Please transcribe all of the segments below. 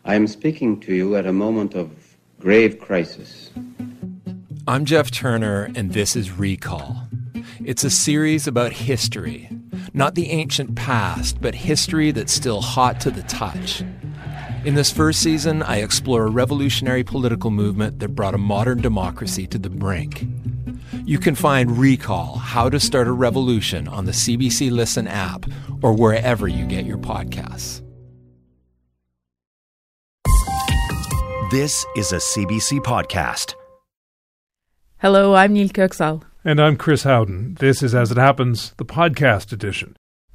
I am speaking to you at a moment of grave crisis. I'm Jeff Turner, and this is Recall. It's a series about history. Not the ancient past, but history that's still hot to the touch. In this first season, I explore a revolutionary political movement that brought a modern democracy to the brink. You can find Recall, How to Start a Revolution on the CBC Listen app or wherever you get your podcasts. This is a CBC podcast. Hello, I'm Neil Köksal. And I'm Chris Howden. This is As It Happens, the podcast edition.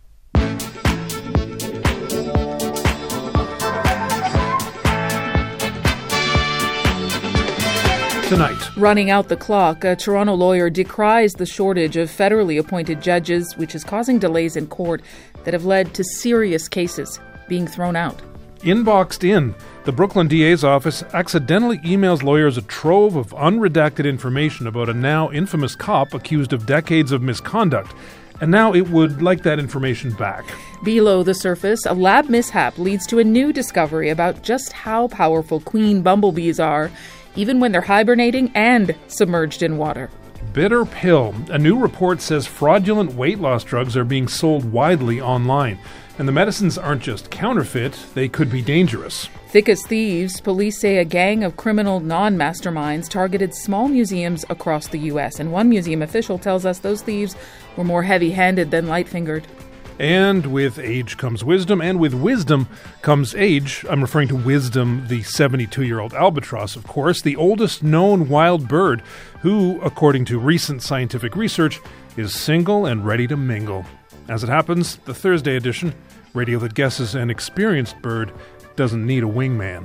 Tonight. Running out the clock, a Toronto lawyer decries the shortage of federally appointed judges, which is causing delays in court that have led to serious cases being thrown out. Inboxed in, the Brooklyn DA's office accidentally emails lawyers a trove of unredacted information about a now infamous cop accused of decades of misconduct, and now it would like that information back. Below the surface, a lab mishap leads to a new discovery about just how powerful queen bumblebees are, even when they're hibernating and submerged in water. Bitter pill. A new report says fraudulent weight loss drugs are being sold widely online. And the medicines aren't just counterfeit, they could be dangerous. Thick as thieves, police say a gang of criminal non-masterminds targeted small museums across the U.S. And one museum official tells us those thieves were more heavy-handed than light-fingered. And with age comes wisdom, and with wisdom comes age. I'm referring to Wisdom, the 72-year-old albatross, of course, the oldest known wild bird, who, according to recent scientific research, is single and ready to mingle. As it happens, the Thursday edition, radio that guesses an experienced bird doesn't need a wingman.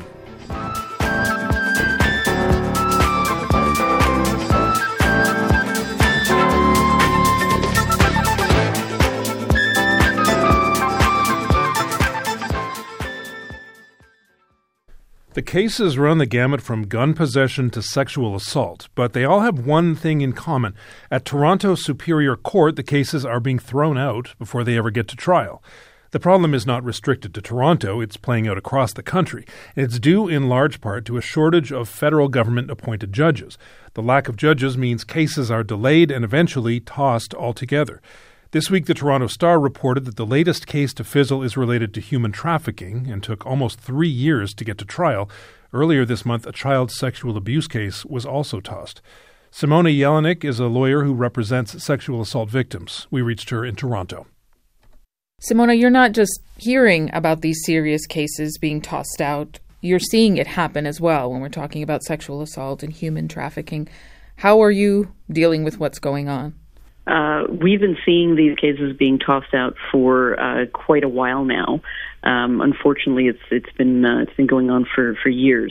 The cases run the gamut from gun possession to sexual assault, but they all have one thing in common. At Toronto Superior Court, the cases are being thrown out before they ever get to trial. The problem is not restricted to Toronto, it's playing out across the country. It's due in large part to a shortage of federal government-appointed judges. The lack of judges means cases are delayed and eventually tossed altogether. This week, the Toronto Star reported that the latest case to fizzle is related to human trafficking and took almost 3 years to get to trial. Earlier this month, a child sexual abuse case was also tossed. Simona Jelinek is a lawyer who represents sexual assault victims. We reached her in Toronto. Simona, you're not just hearing about these serious cases being tossed out. You're seeing it happen as well when we're talking about sexual assault and human trafficking. How are you dealing with what's going on? We've been seeing these cases being tossed out for quite a while now. Unfortunately, it's been going on for years.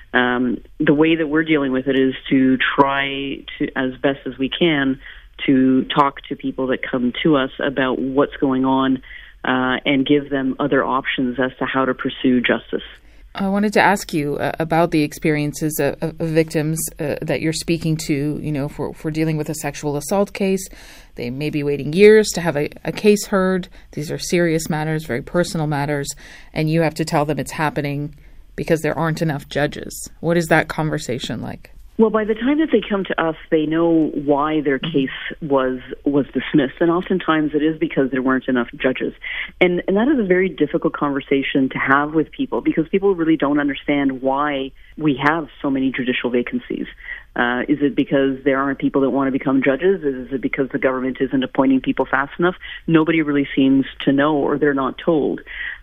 The way that we're dealing with it is to try to, as best as we can, to talk to people that come to us about what's going on and give them other options as to how to pursue justice. I wanted to ask you about the experiences of victims that you're speaking to, for dealing with a sexual assault case. They may be waiting years to have a case heard. These are serious matters, very personal matters, and you have to tell them it's happening because there aren't enough judges. What is that conversation like? Well, by the time that they come to us, they know why their case was dismissed, and oftentimes it is because there weren't enough judges. And that is a very difficult conversation to have with people because people really don't understand why we have so many judicial vacancies. Is it because there aren't people that want to become judges? Is it because the government isn't appointing people fast enough? Nobody really seems to know, or they're not told.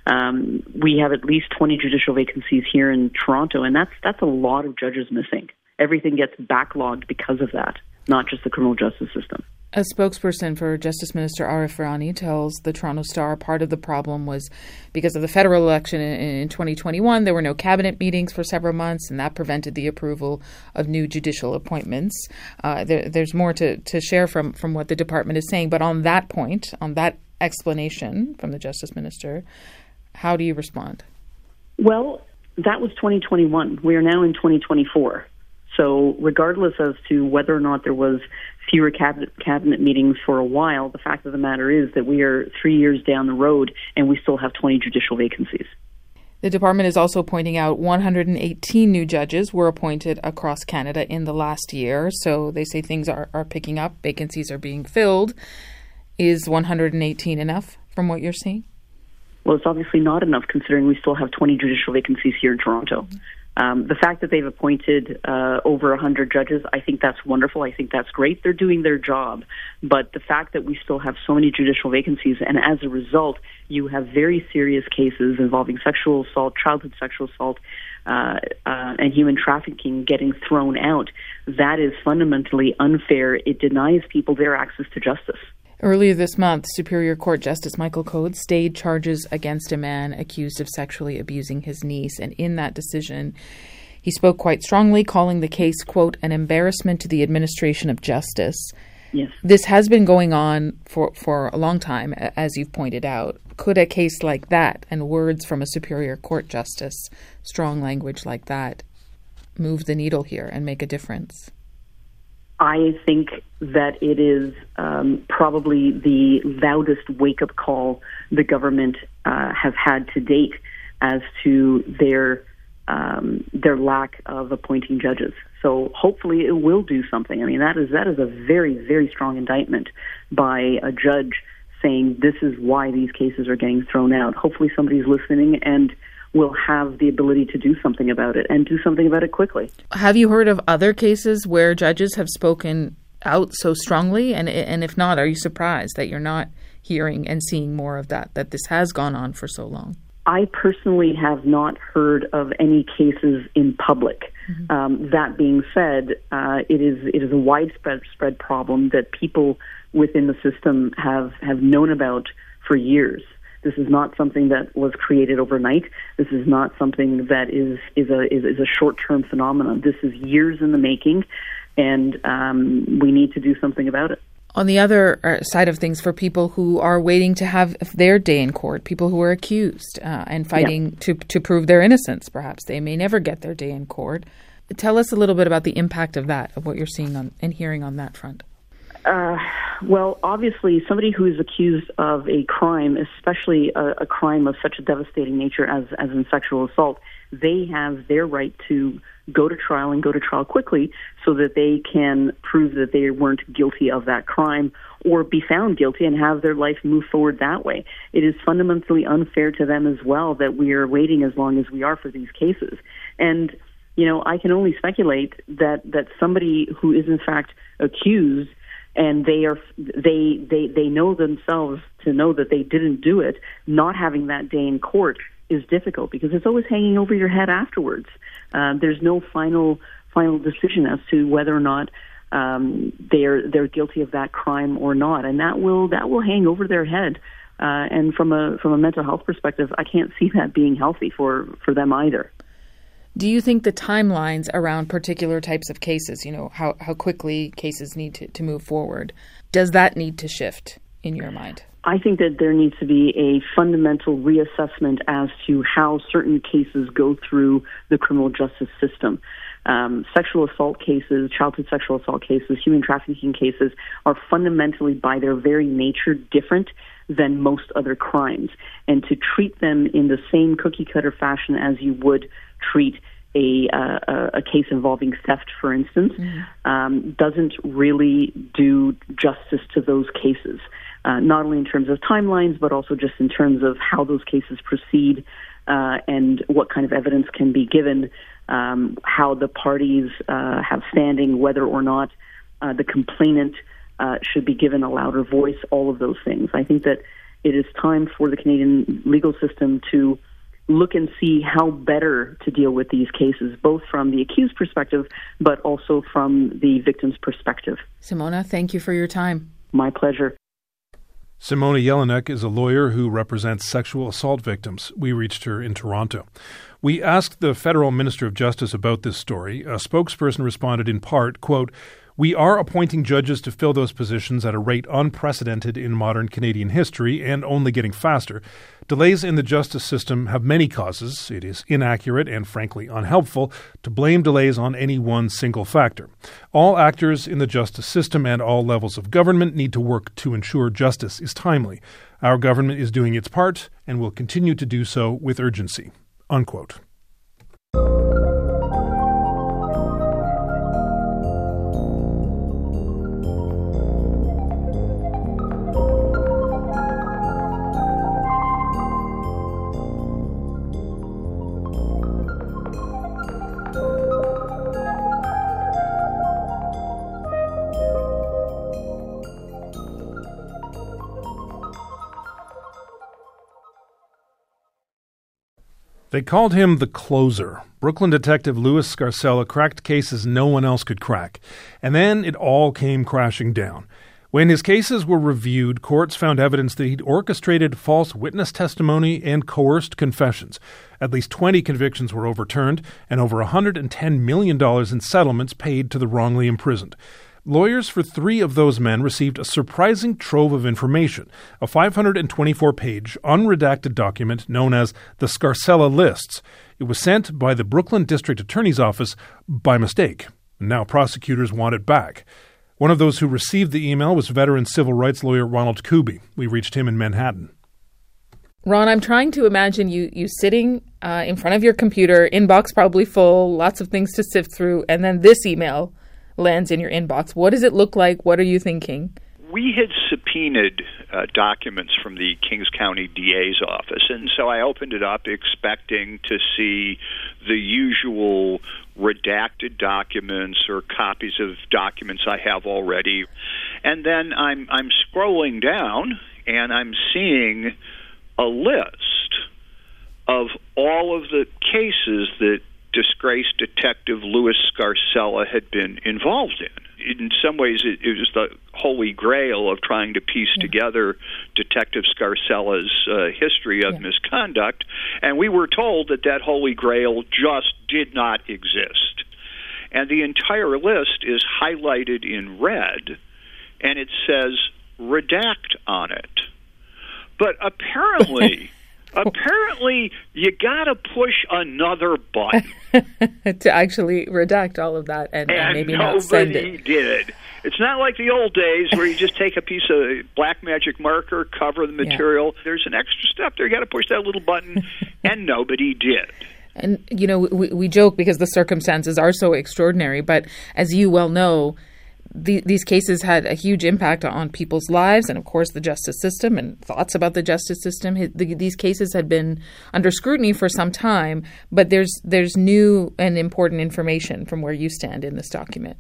We have at least 20 judicial vacancies here in Toronto, and that's a lot of judges missing. Everything gets backlogged because of that, not just the criminal justice system. A spokesperson for Justice Minister Arif Virani tells the Toronto Star part of the problem was because of the federal election in 2021, there were no cabinet meetings for several months, and that prevented the approval of new judicial appointments. There's more to share from what the department is saying, but on that point, on that explanation from the Justice Minister, how do you respond? Well, that was 2021. We are now in 2024. So regardless as to whether or not there was fewer cabinet meetings for a while, the fact of the matter is that we are 3 years down the road and we still have 20 judicial vacancies. The department is also pointing out 118 new judges were appointed across Canada in the last year. So they say things are picking up, vacancies are being filled. Is 118 enough from what you're seeing? Well, it's obviously not enough considering we still have 20 judicial vacancies here in Toronto. The fact that they've appointed over 100 judges, I think that's wonderful. I think that's great. They're doing their job. But the fact that we still have so many judicial vacancies, and as a result, you have very serious cases involving sexual assault, childhood sexual assault, and human trafficking getting thrown out, that is fundamentally unfair. It denies people their access to justice. Earlier this month, Superior Court Justice Michael Codes stayed charges against a man accused of sexually abusing his niece. And in that decision, he spoke quite strongly, calling the case, quote, an embarrassment to the administration of justice. Yes. This has been going on for a long time, as you've pointed out. Could a case like that and words from a Superior Court Justice, strong language like that, move the needle here and make a difference? I think that it is probably the loudest wake-up call the government has had to date as to their lack of appointing judges. So hopefully it will do something. I mean, that is a very, very strong indictment by a judge saying this is why these cases are getting thrown out. Hopefully somebody's listening and will have the ability to do something about it and do something about it quickly. Have you heard of other cases where judges have spoken out so strongly? And if not, are you surprised that you're not hearing and seeing more of that this has gone on for so long? I personally have not heard of any cases in public. Mm-hmm. That being said, it is a widespread problem that people within the system have known about for years. This is not something that was created overnight. This is not something that is a short-term phenomenon. This is years in the making, and we need to do something about it. On the other side of things, for people who are waiting to have their day in court, people who are accused and fighting to prove their innocence, perhaps they may never get their day in court. Tell us a little bit about the impact of that, of what you're seeing and hearing on that front. Well, obviously, somebody who is accused of a crime, especially a crime of such a devastating nature as in sexual assault, they have their right to go to trial and go to trial quickly so that they can prove that they weren't guilty of that crime or be found guilty and have their life move forward that way. It is fundamentally unfair to them as well that we are waiting as long as we are for these cases. And, you know, I can only speculate that somebody who is in fact accused and they know themselves to know that they didn't do it, not having that day in court is difficult because it's always hanging over your head afterwards. There's no final decision as to whether or not they're guilty of that crime or not, and that will hang over their head. And from a mental health perspective, I can't see that being healthy for them either. Do you think the timelines around particular types of cases, you know, how quickly cases need to move forward, does that need to shift in your mind? I think that there needs to be a fundamental reassessment as to how certain cases go through the criminal justice system. Sexual assault cases, childhood sexual assault cases, human trafficking cases are fundamentally, by their very nature, different than most other crimes. And to treat them in the same cookie-cutter fashion as you would treat a case involving theft, for instance, doesn't really do justice to those cases. Not only in terms of timelines, but also just in terms of how those cases proceed and what kind of evidence can be given, how the parties have standing, whether or not the complainant should be given a louder voice, all of those things. I think that it is time for the Canadian legal system to look and see how better to deal with these cases, both from the accused perspective, but also from the victim's perspective. Simona, thank you for your time. My pleasure. Simona Jelinek is a lawyer who represents sexual assault victims. We reached her in Toronto. We asked the federal Minister of Justice about this story. A spokesperson responded in part, quote, "We are appointing judges to fill those positions at a rate unprecedented in modern Canadian history and only getting faster. Delays in the justice system have many causes. It is inaccurate and frankly unhelpful to blame delays on any one single factor. All actors in the justice system and all levels of government need to work to ensure justice is timely. Our government is doing its part and will continue to do so with urgency." unquote. They called him the closer. Brooklyn detective Louis Scarcella cracked cases no one else could crack. And then it all came crashing down. When his cases were reviewed, courts found evidence that he'd orchestrated false witness testimony and coerced confessions. At least 20 convictions were overturned, and over $110 million in settlements paid to the wrongly imprisoned. Lawyers for 3 of those men received a surprising trove of information, a 524-page, unredacted document known as the Scarcella Lists. It was sent by the Brooklyn District Attorney's Office by mistake. Now prosecutors want it back. One of those who received the email was veteran civil rights lawyer Ronald Kuby. We reached him in Manhattan. Ron, I'm trying to imagine you sitting in front of your computer, inbox probably full, lots of things to sift through, and then this email lands in your inbox. What does it look like? What are you thinking? We had subpoenaed documents from the Kings County DA's office, and so I opened it up expecting to see the usual redacted documents or copies of documents I have already. And then I'm scrolling down, and I'm seeing a list of all of the cases that disgraced Detective Louis Scarcella had been involved in. In some ways, it was the holy grail of trying to piece together Detective Scarcella's history of misconduct, and we were told that holy grail just did not exist. And the entire list is highlighted in red, and it says redact on it. But apparently you got to push another button to actually redact all of that and maybe not send it. Nobody did. It's not like the old days where you just take a piece of black magic marker, cover the material. Yeah. There's an extra step there. You got to push that little button, and nobody did. And, you know, we joke because the circumstances are so extraordinary, but as you well know, these cases had a huge impact on people's lives and, of course, the justice system and thoughts about the justice system. These cases had been under scrutiny for some time, but there's new and important information from where you stand in this document.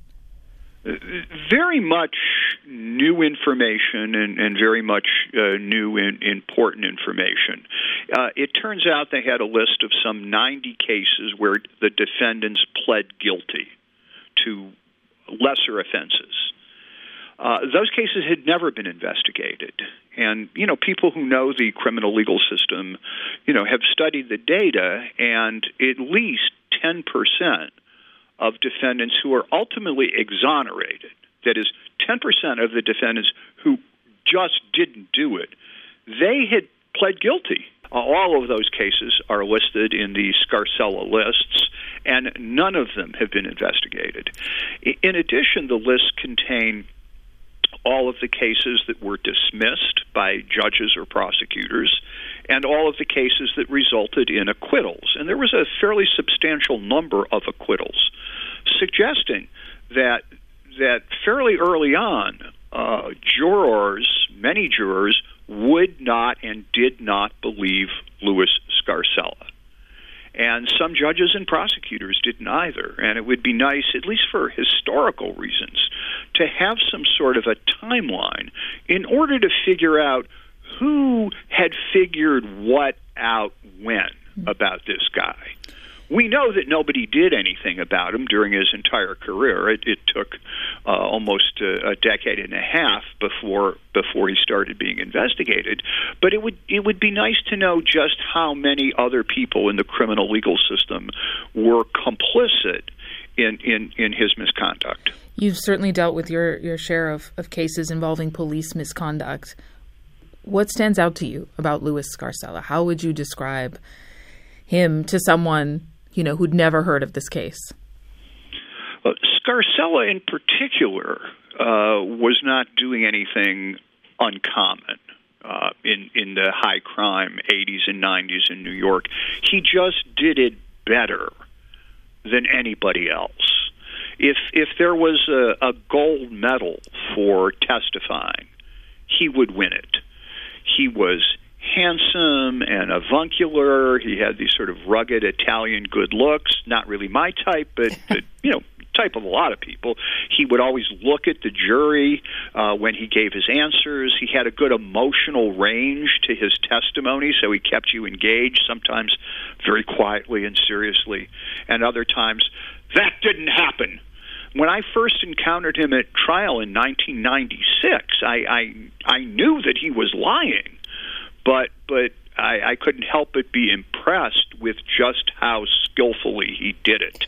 Very much new information and very much new and important information. It turns out they had a list of some 90 cases where the defendants pled guilty to lesser offenses. Those cases had never been investigated. And, you know, people who know the criminal legal system, you know, have studied the data, and at least 10% of defendants who are ultimately exonerated, that is, 10% of the defendants who just didn't do it, they had pled guilty. All of those cases are listed in the Scarcella lists, and none of them have been investigated. In addition, the lists contain all of the cases that were dismissed by judges or prosecutors, and all of the cases that resulted in acquittals. And there was a fairly substantial number of acquittals, suggesting that fairly early on, many jurors, would not and did not believe Louis Scarcella. And some judges and prosecutors didn't either. And it would be nice, at least for historical reasons, to have some sort of a timeline in order to figure out who had figured what out when about this guy. We know that nobody did anything about him during his entire career. It took almost a decade and a half before he started being investigated. But it would be nice to know just how many other people in the criminal legal system were complicit in his misconduct. You've certainly dealt with your share of cases involving police misconduct. What stands out to you about Louis Scarcella? How would you describe him to someone, you know, who'd never heard of this case? Scarcella in particular was not doing anything uncommon. in the high crime 80s and 90s in New York. He just did it better than anybody else. If there was a gold medal for testifying, he would win it. He was handsome and avuncular. He had these sort of rugged Italian good looks. Not really my type, but type of a lot of people. He would always look at the jury when he gave his answers. He had a good emotional range to his testimony, so he kept you engaged, sometimes very quietly and seriously, and other times, that didn't happen. When I first encountered him at trial in 1996, I knew that he was lying, but I couldn't help but be impressed with just how skillfully he did it.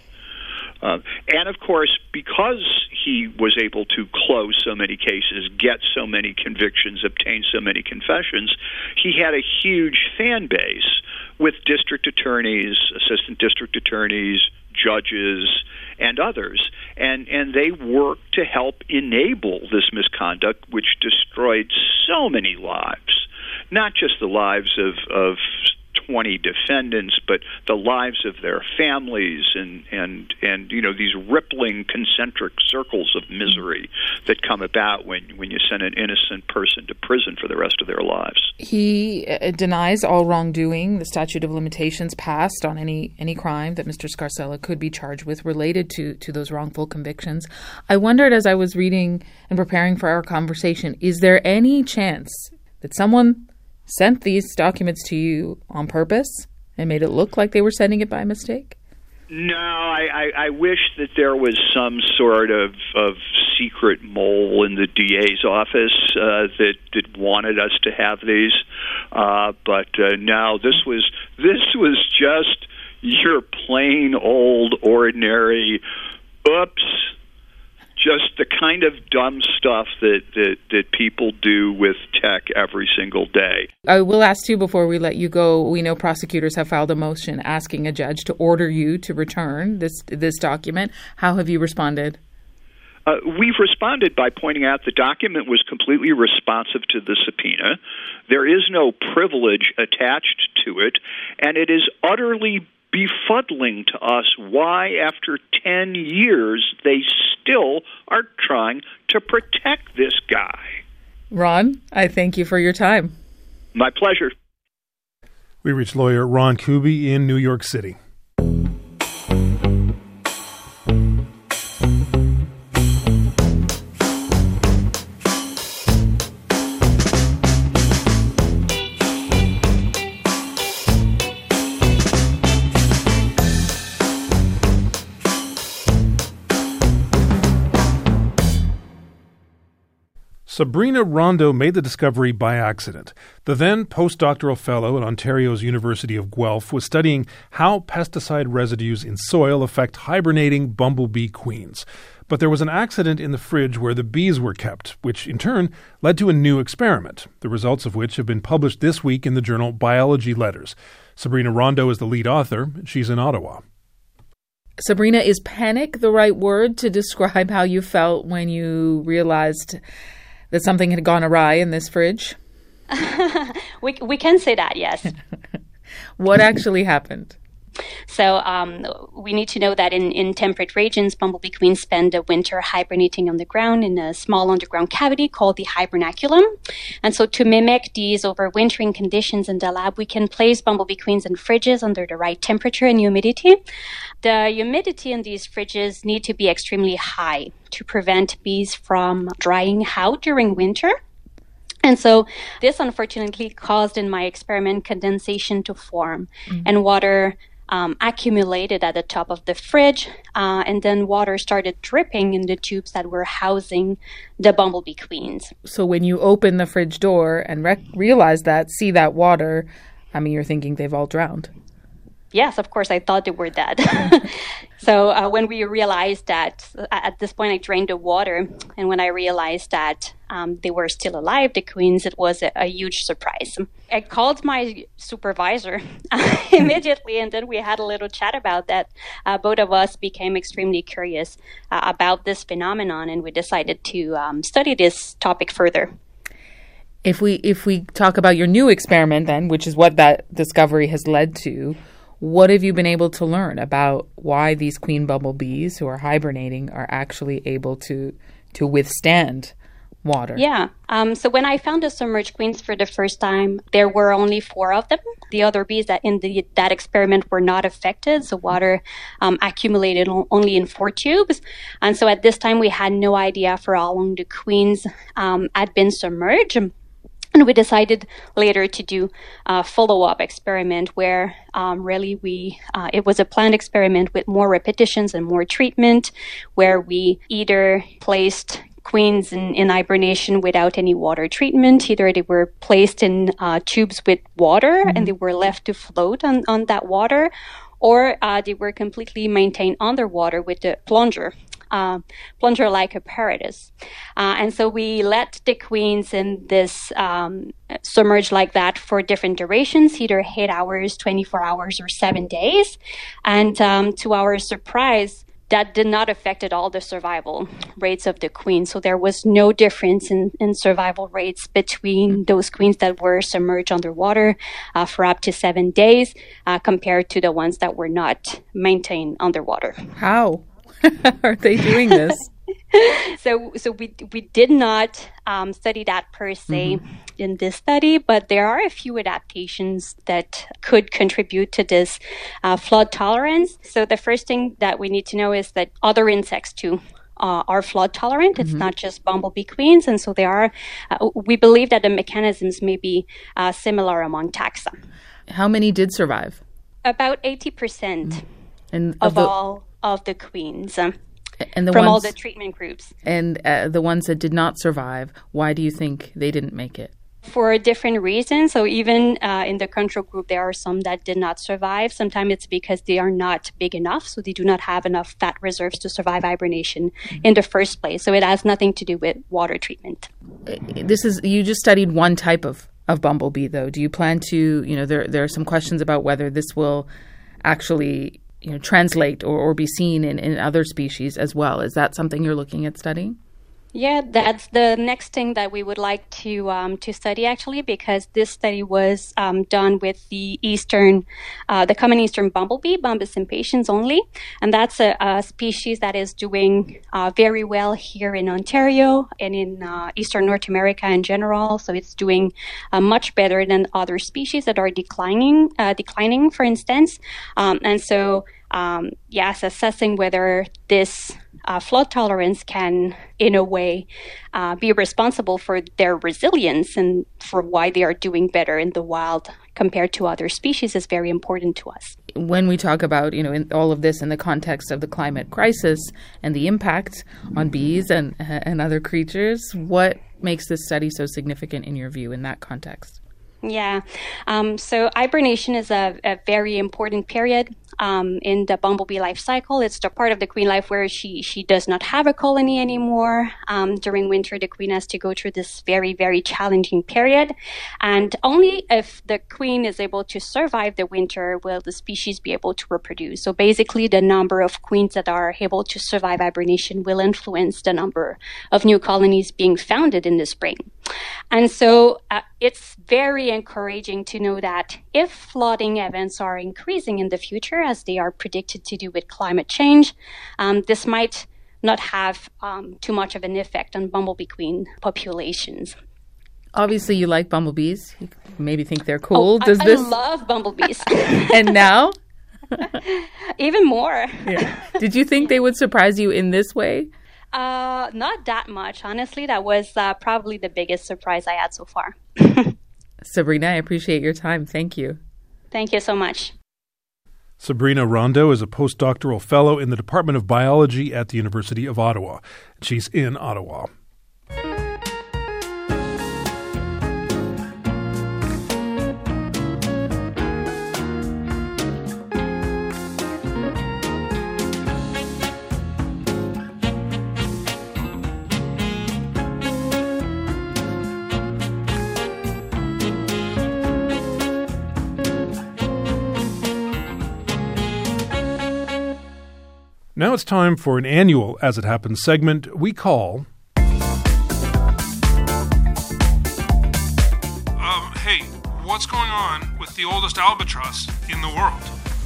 And, of course, because he was able to close so many cases, get so many convictions, obtain so many confessions, he had a huge fan base with district attorneys, assistant district attorneys, judges, and others. And they worked to help enable this misconduct, which destroyed so many lives, not just the lives of 20 defendants, but the lives of their families and these rippling concentric circles of misery that come about when you send an innocent person to prison for the rest of their lives. He denies all wrongdoing. The statute of limitations passed on any crime that Mr. Scarcella could be charged with related to those wrongful convictions. I wondered, as I was reading and preparing for our conversation, is there any chance that someone sent these documents to you on purpose and made it look like they were sending it by mistake? No, I wish that there was some sort of secret mole in the DA's office that wanted us to have these. But no, this was just your plain old ordinary, oops, just the kind of dumb stuff that people do with tech every single day. I will ask you before we let you go. We know prosecutors have filed a motion asking a judge to order you to return this document. How have you responded? We've responded by pointing out the document was completely responsive to the subpoena. There is no privilege attached to it, and it is utterly befuddling to us why, after 10 years, they still are trying to protect this guy. Ron, I thank you for your time. My pleasure. We reached lawyer Ron Kuby in New York City. Sabrina Rondeau made the discovery by accident. The then postdoctoral fellow at Ontario's University of Guelph was studying how pesticide residues in soil affect hibernating bumblebee queens. But there was an accident in the fridge where the bees were kept, which in turn led to a new experiment, the results of which have been published this week in the journal Biology Letters. Sabrina Rondeau is the lead author. She's in Ottawa. Sabrina, is panic the right word to describe how you felt when you realized that something had gone awry in this fridge? We can say that, yes. What actually happened? So we need to know that in temperate regions, bumblebee queens spend the winter hibernating on the ground in a small underground cavity called the hibernaculum. And so to mimic these overwintering conditions in the lab, we can place bumblebee queens in fridges under the right temperature and humidity. The humidity in these fridges need to be extremely high to prevent bees from drying out during winter. And so this unfortunately caused in my experiment condensation to form, and water accumulated at the top of the fridge, and then water started dripping in the tubes that were housing the bumblebee queens. So when you open the fridge door and realize that, see that water, you're thinking they've all drowned. Yes, of course, I thought they were dead. So when we realized that, at this point I drained the water, and when I realized that they were still alive, the queens, it was a huge surprise. I called my supervisor immediately, and then we had a little chat about that. Both of us became extremely curious about this phenomenon, and we decided to study this topic further. If we talk about your new experiment then, which is what that discovery has led to, what have you been able to learn about why these queen bumblebees who are hibernating are actually able to withstand water? Yeah. So when I found the submerged queens for the first time, there were only 4 of them. The other bees that in that experiment were not affected. So water accumulated only in 4 tubes. And so at this time, we had no idea for how long the queens had been submerged. And we decided later to do a follow-up experiment where really it was a planned experiment with more repetitions and more treatment, where we either placed queens in hibernation without any water treatment. Either they were placed in tubes with water and they were left to float on that water, or they were completely maintained underwater with the plunger-like apparatus. And so we let the queens in this submerged like that for different durations, either 8 hours, 24 hours, or 7 days. And to our surprise, that did not affect at all the survival rates of the queens. So there was no difference in survival rates between those queens that were submerged underwater for up to 7 days compared to the ones that were not maintained underwater. How are they doing this? So we did not study that per se in this study, but there are a few adaptations that could contribute to this flood tolerance. So the first thing that we need to know is that other insects too are flood tolerant. It's not just bumblebee queens, and so there are. We believe that the mechanisms may be similar among taxa. How many did survive? About 80% And all of the queens. And from all the treatment groups. And the ones that did not survive, why do you think they didn't make it? For different reasons. So even in the control group, there are some that did not survive. Sometimes it's because they are not big enough, so they do not have enough fat reserves to survive hibernation in the first place. So it has nothing to do with water treatment. You just studied one type of bumblebee, though. Do you plan to, there are some questions about whether this will actually translate or be seen in other species as well. Is that something you're looking at studying? Yeah, that's the next thing that we would like to study, actually, because this study was done with the common eastern bumblebee, Bombus impatiens only, and that's a species that is doing very well here in Ontario and in eastern North America in general. So it's doing much better than other species that are declining, for instance, and so assessing whether this flood tolerance can, in a way, be responsible for their resilience and for why they are doing better in the wild compared to other species is very important to us. When we talk about, in all of this in the context of the climate crisis and the impact on bees and other creatures, what makes this study so significant in your view in that context? Yeah. So hibernation is a very important period in the bumblebee life cycle. It's the part of the queen life where she does not have a colony anymore. During winter, the queen has to go through this very, very challenging period. And only if the queen is able to survive the winter will the species be able to reproduce. So basically, the number of queens that are able to survive hibernation will influence the number of new colonies being founded in the spring. And so it's very encouraging to know that if flooding events are increasing in the future, as they are predicted to do with climate change, this might not have too much of an effect on bumblebee queen populations. Obviously, you like bumblebees. You maybe think they're cool. I love bumblebees. And now? Even more. Yeah. Did you think they would surprise you in this way? Not that much, honestly. That was probably the biggest surprise I had so far. Sabrina, I appreciate your time. Thank you. Thank you so much. Sabrina Rondeau is a postdoctoral fellow in the Department of Biology at the University of Ottawa. She's in Ottawa. Now it's time for an annual As It Happens segment we call what's going on with the oldest albatross in the world?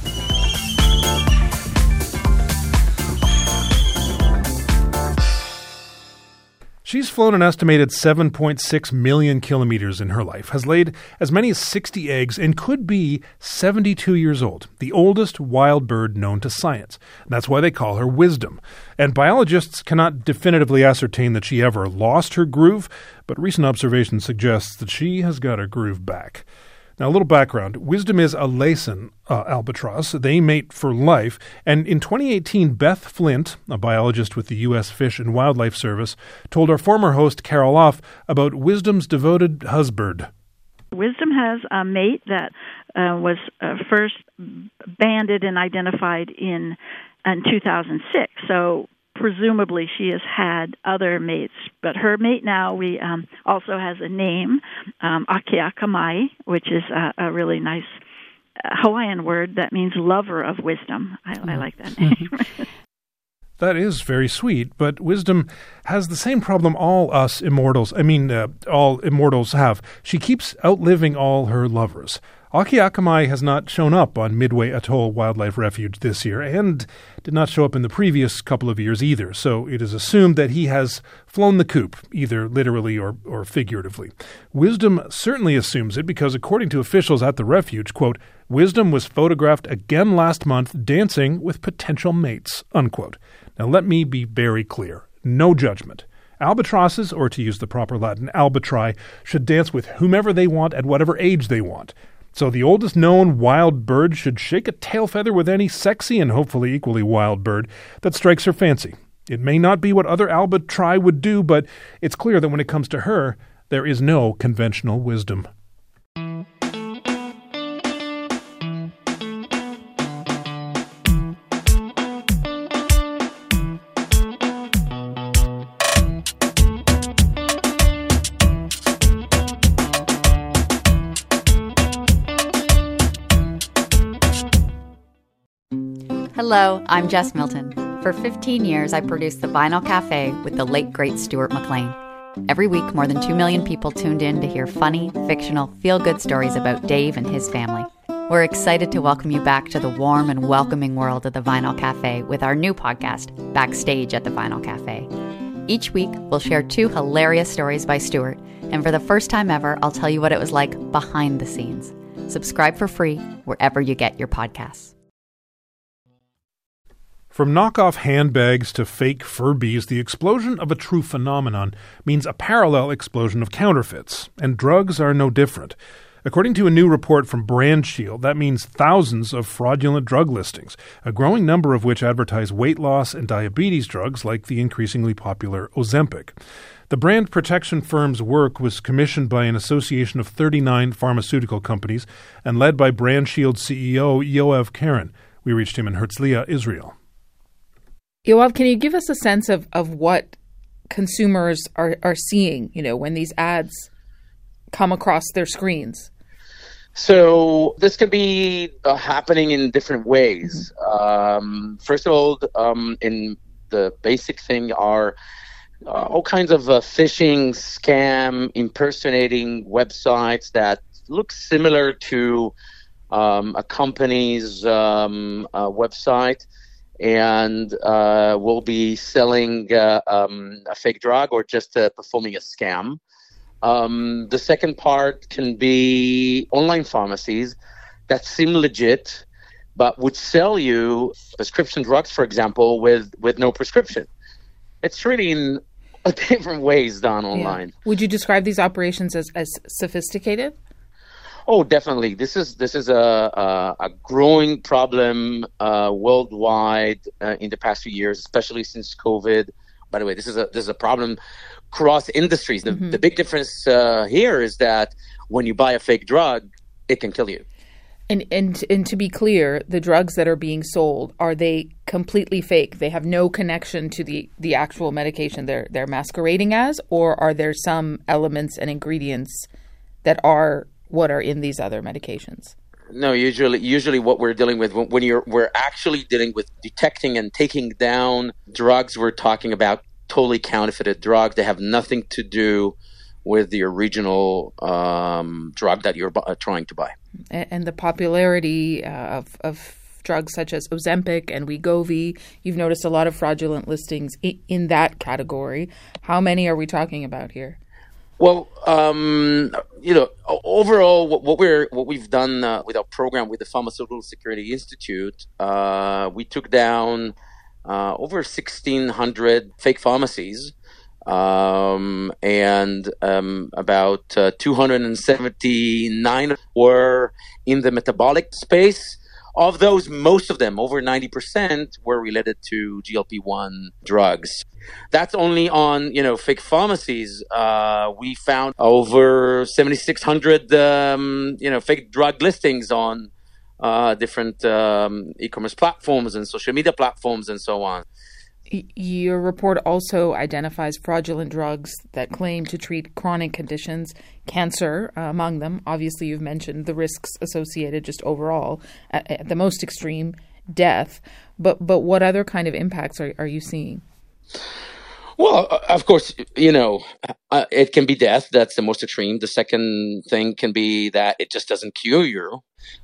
She's flown an estimated 7.6 million kilometers in her life, has laid as many as 60 eggs, and could be 72 years old, the oldest wild bird known to science. That's why they call her Wisdom. And biologists cannot definitively ascertain that she ever lost her groove, but recent observation suggests that she has got her groove back. Now, a little background. Wisdom is a Laysan albatross. They mate for life. And in 2018, Beth Flint, a biologist with the U.S. Fish and Wildlife Service, told our former host, Carol Off, about Wisdom's devoted husband. Wisdom has a mate that was first banded and identified in 2006. So presumably she has had other mates, but her mate now also has a name, Akeakamai, which is a really nice Hawaiian word that means lover of wisdom. I like that name. That is very sweet, but Wisdom has the same problem all immortals have. She keeps outliving all her lovers. Akeakamai has not shown up on Midway Atoll Wildlife Refuge this year, and did not show up in the previous couple of years either, so it is assumed that he has flown the coop, either literally or figuratively. Wisdom certainly assumes it because, according to officials at the refuge, quote, Wisdom was photographed again last month dancing with potential mates, unquote. Now let me be very clear. No judgment. Albatrosses, or to use the proper Latin, albitri, should dance with whomever they want at whatever age they want. So the oldest known wild bird should shake a tail feather with any sexy and hopefully equally wild bird that strikes her fancy. It may not be what other albitri would do, but it's clear that when it comes to her, there is no conventional wisdom. Hello, I'm Jess Milton. For 15 years, I produced The Vinyl Cafe with the late, great Stuart McLean. Every week, more than 2 million people tuned in to hear funny, fictional, feel-good stories about Dave and his family. We're excited to welcome you back to the warm and welcoming world of The Vinyl Cafe with our new podcast, Backstage at The Vinyl Cafe. Each week, we'll share 2 hilarious stories by Stuart, and for the first time ever, I'll tell you what it was like behind the scenes. Subscribe for free wherever you get your podcasts. From knockoff handbags to fake Furbies, the explosion of a true phenomenon means a parallel explosion of counterfeits, and drugs are no different. According to a new report from BrandShield, that means thousands of fraudulent drug listings, a growing number of which advertise weight loss and diabetes drugs like the increasingly popular Ozempic. The brand protection firm's work was commissioned by an association of 39 pharmaceutical companies and led by BrandShield CEO Yoav Karen. We reached him in Herzliya, Israel. Yoav, can you give us a sense of what consumers are seeing, when these ads come across their screens? So this could be happening in different ways. First of all, in the basic thing are all kinds of phishing, scam, impersonating websites that look similar to a company's website, and will be selling a fake drug or just performing a scam. The second part can be online pharmacies that seem legit, but would sell you prescription drugs, for example, with no prescription. It's really in different ways done online. Yeah. Would you describe these operations as sophisticated? Oh, definitely. This is a growing problem worldwide in the past few years, especially since COVID. By the way, this is a problem across industries. The big difference here is that when you buy a fake drug, it can kill you. And to be clear, the drugs that are being sold, are they completely fake? They have no connection to the actual medication they're masquerading as, or are there some elements and ingredients that are what are in these other medications? No, usually what we're dealing with when we're actually dealing with detecting and taking down drugs, we're talking about totally counterfeited drugs. They have nothing to do with the original drug that you're trying to buy. And the popularity of drugs such as Ozempic and Wegovy, you've noticed a lot of fraudulent listings in that category. How many are we talking about here? Well, overall, what we've done with our program with the Pharmaceutical Security Institute, we took down over 1,600 fake pharmacies, and about 279 were in the metabolic space. Of those, most of them, over 90%, were related to GLP-1 drugs. That's only on, fake pharmacies. We found over 7,600, fake drug listings on different e-commerce platforms and social media platforms and so on. Your report also identifies fraudulent drugs that claim to treat chronic conditions, cancer among them. Obviously, you've mentioned the risks associated just overall, at the most extreme, death. But what other kind of impacts are you seeing? Well, of course, it can be death. That's the most extreme. The second thing can be that it just doesn't cure you.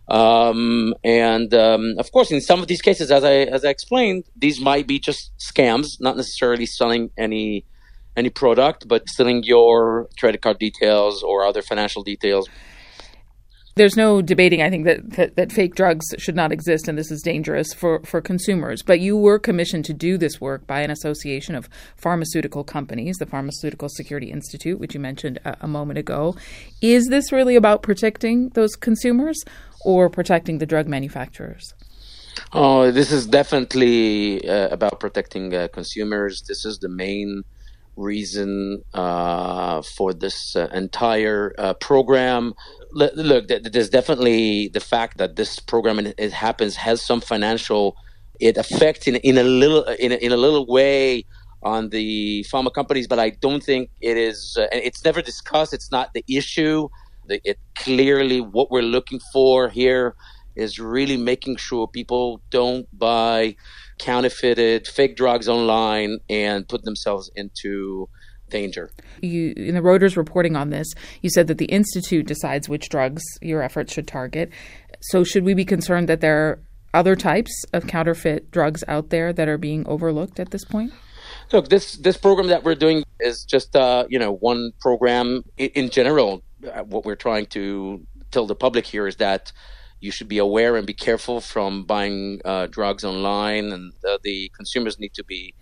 Of course, in some of these cases, as I explained, these might be just scams, not necessarily selling any product, but stealing your credit card details or other financial details. There's no debating, I think, that fake drugs should not exist, and this is dangerous for consumers. But you were commissioned to do this work by an association of pharmaceutical companies, the Pharmaceutical Security Institute, which you mentioned a moment ago. Is this really about protecting those consumers or protecting the drug manufacturers? Oh, this is definitely about protecting consumers. This is the main reason for this entire program. Look, there's definitely the fact that this program it happens has some financial effect in a little way on the pharma companies, but I don't think it is. And it's never discussed. It's not the issue. It clearly what we're looking for here is really making sure people don't buy counterfeited fake drugs online and put themselves into danger. In the Reuters reporting on this, you said that the Institute decides which drugs your efforts should target. So should we be concerned that there are other types of counterfeit drugs out there that are being overlooked at this point? Look, this program that we're doing is just one program. In general, what we're trying to tell the public here is that you should be aware and be careful from buying drugs online, and the consumers need to be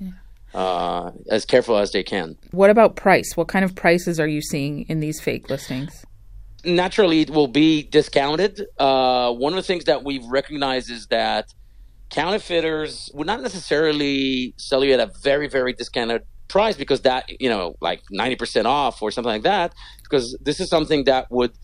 as careful as they can. What about price? What kind of prices are you seeing in these fake listings? Naturally, it will be discounted. One of the things that we've recognized is that counterfeiters would not necessarily sell you at a very, very discounted price because that, like 90% off or something like that, because this is something that would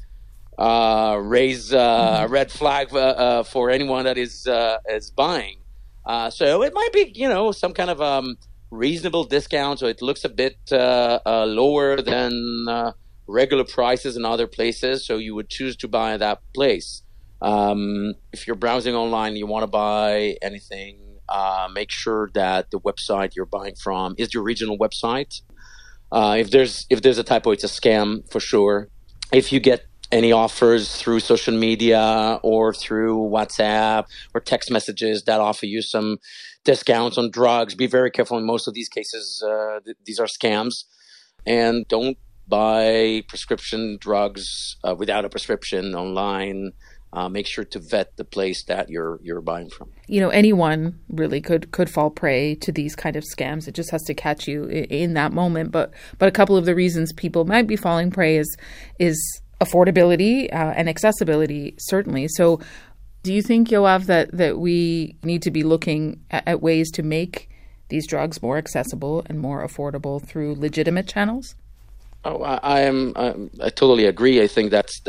raise a red flag for anyone that is buying. So it might be, some kind of reasonable discount, so it looks a bit lower than regular prices in other places, so you would choose to buy at that place. If you're browsing online and you want to buy anything, make sure that the website you're buying from is the original website. If there's a typo, it's a scam for sure. If you get any offers through social media or through WhatsApp or text messages that offer you some discounts on drugs, be very careful. In most of these cases, these are scams. And don't buy prescription drugs without a prescription online. Make sure to vet the place that you're buying from. Anyone really could fall prey to these kind of scams. It just has to catch you in that moment. But a couple of the reasons people might be falling prey is affordability and accessibility, certainly. So do you think, Yoav, that we need to be looking at ways to make these drugs more accessible and more affordable through legitimate channels? Oh, I totally agree. I think that's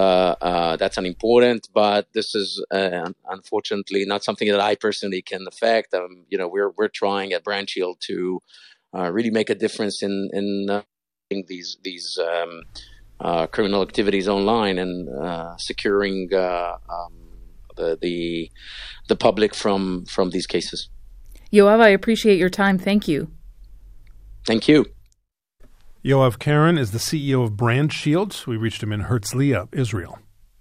an important, but this is unfortunately not something that I personally can affect. We're trying at BrandShield to really make a difference in these criminal activities online and securing the public from these cases. Yoav, I appreciate your time. Thank you. Thank you. Yoav Karen is the CEO of Brand Shield. We reached him in Herzliya, Israel.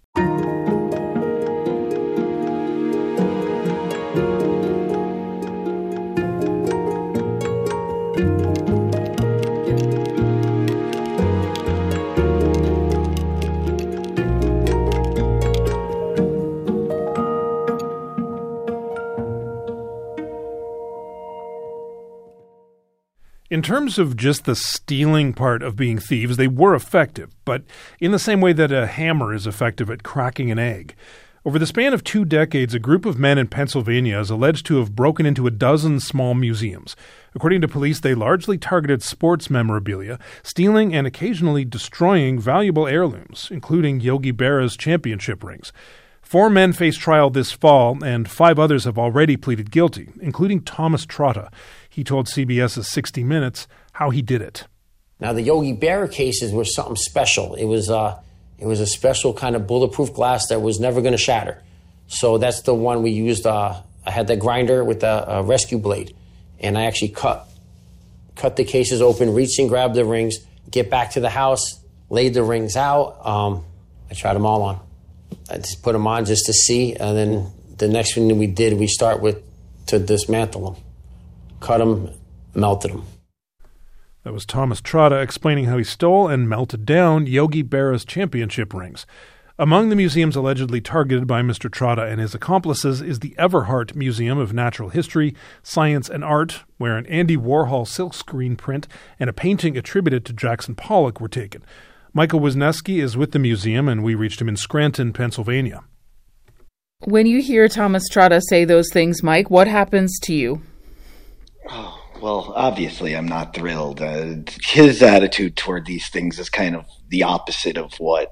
In terms of just the stealing part of being thieves, they were effective, but in the same way that a hammer is effective at cracking an egg. Over the span of 2 decades, a group of men in Pennsylvania is alleged to have broken into a dozen small museums. According to police, they largely targeted sports memorabilia, stealing and occasionally destroying valuable heirlooms, including Yogi Berra's championship rings. 4 men face trial this fall, and 5 others have already pleaded guilty, including Thomas Trotta. He told CBS's 60 Minutes how he did it. Now, the Yogi Berra cases were something special. It was a special kind of bulletproof glass that was never going to shatter. So that's the one we used. I had the grinder with a rescue blade, and I actually cut the cases open, reached and grabbed the rings, get back to the house, laid the rings out. I tried them all on. I just put them on just to see, and then the next thing that we did, we start with to dismantle them. Cut them, melted them. That was Thomas Trotta explaining how he stole and melted down Yogi Berra's championship rings. Among the museums allegedly targeted by Mr. Trotta and his accomplices is the Everhart Museum of Natural History, Science and Art, where an Andy Warhol silkscreen print and a painting attributed to Jackson Pollock were taken. Michael Wisniewski is with the museum, and we reached him in Scranton, Pennsylvania. When you hear Thomas Trotta say those things, Mike, what happens to you? Oh, well, obviously I'm not thrilled. His attitude toward these things is kind of the opposite of what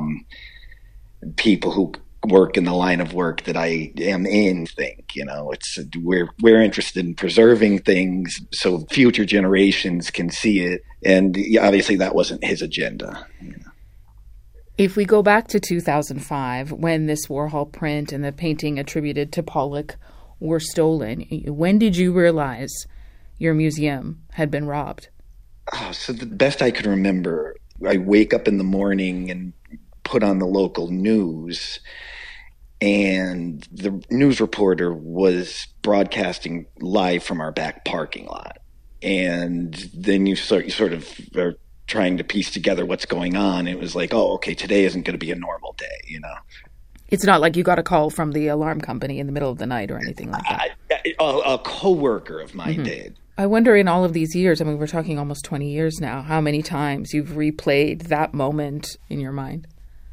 people who work in the line of work that I am in think. You know, it's we're interested in preserving things so future generations can see it, and obviously that wasn't his agenda. You know. If we go back to 2005, when this Warhol print and the painting attributed to Pollock were stolen, when did you realize your museum had been robbed? Oh, so the best I could remember, I wake up in the morning and put on the local news, and the news reporter was broadcasting live from our back parking lot. And then you sort of are trying to piece together what's going on. It was like, oh, okay, today isn't going to be a normal day, you know. It's not like you got a call from the alarm company in the middle of the night or anything like that. A coworker of mine did. I wonder, in all of these years, I mean, we're talking almost 20 years now, how many times you've replayed that moment in your mind?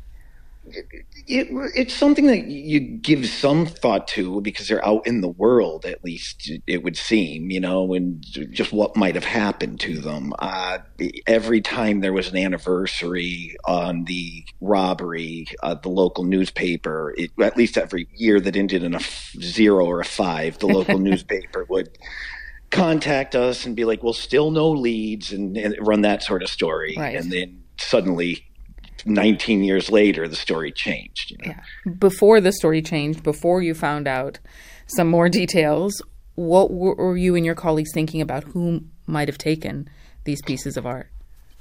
It's something that you give some thought to because they're out in the world, at least it would seem, you know, and just what might have happened to them. Every time there was an anniversary on the robbery, the local newspaper, at least every year that ended in a 0 or a 5, the local newspaper would contact us and be like, well, still no leads, and run that sort of story. Right. And then suddenly 19 years later, the story changed. You know? Yeah. Before the story changed, before you found out some more details, what were you and your colleagues thinking about who might have taken these pieces of art?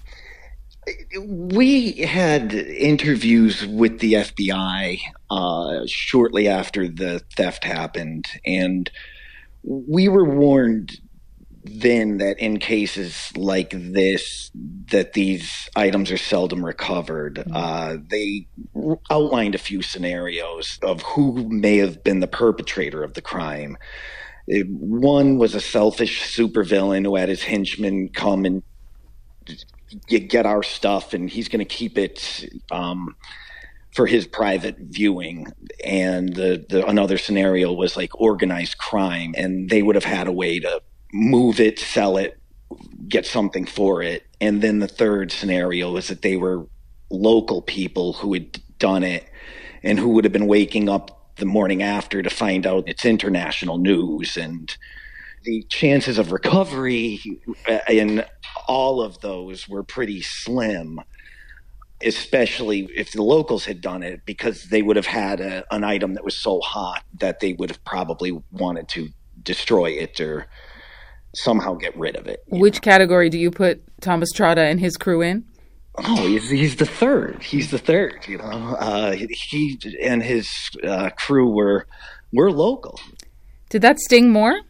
We had interviews with the FBI shortly after the theft happened, and we were warned then that in cases like this, that these items are seldom recovered. They outlined a few scenarios of who may have been the perpetrator of the crime. One was a selfish supervillain who had his henchmen come and get our stuff, and he's going to keep it for his private viewing. And another scenario was like organized crime, and they would have had a way to move it, sell it, get something for it. And then the third scenario is that they were local people who had done it and who would have been waking up the morning after to find out it's international news. And the chances of recovery in all of those were pretty slim, especially if the locals had done it, because they would have had an item that was so hot that they would have probably wanted to destroy it or somehow get rid of it. Which category do you put Thomas Trotta and his crew in? Oh, he's the third. He's the third. He and his crew were local. Did that sting more?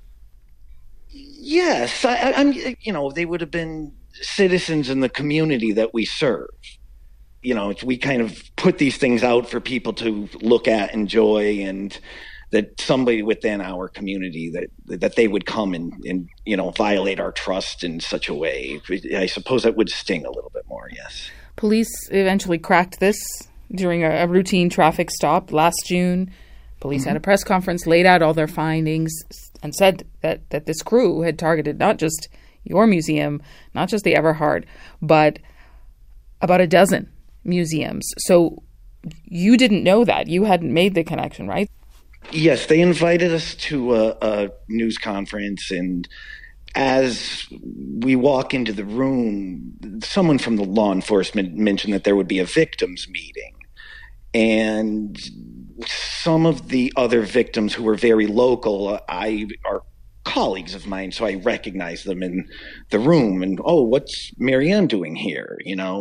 Yes, I'm. They would have been citizens in the community that we serve. We kind of put these things out for people to look at, enjoy, and that somebody within our community that they would come and violate our trust in such a way. I suppose that would sting a little bit more. Yes. Police eventually cracked this during a routine traffic stop last June. Police had a press conference, laid out all their findings, and said that this crew had targeted not just your museum, not just the Everhart, but about a dozen museums. So you didn't know that. You hadn't made the connection, right? Yes, they invited us to a news conference, and as we walk into the room, someone from the law enforcement mentioned that there would be a victims meeting. And some of the other victims who were very local are colleagues of mine, so I recognize them in the room. And, what's Marianne doing here?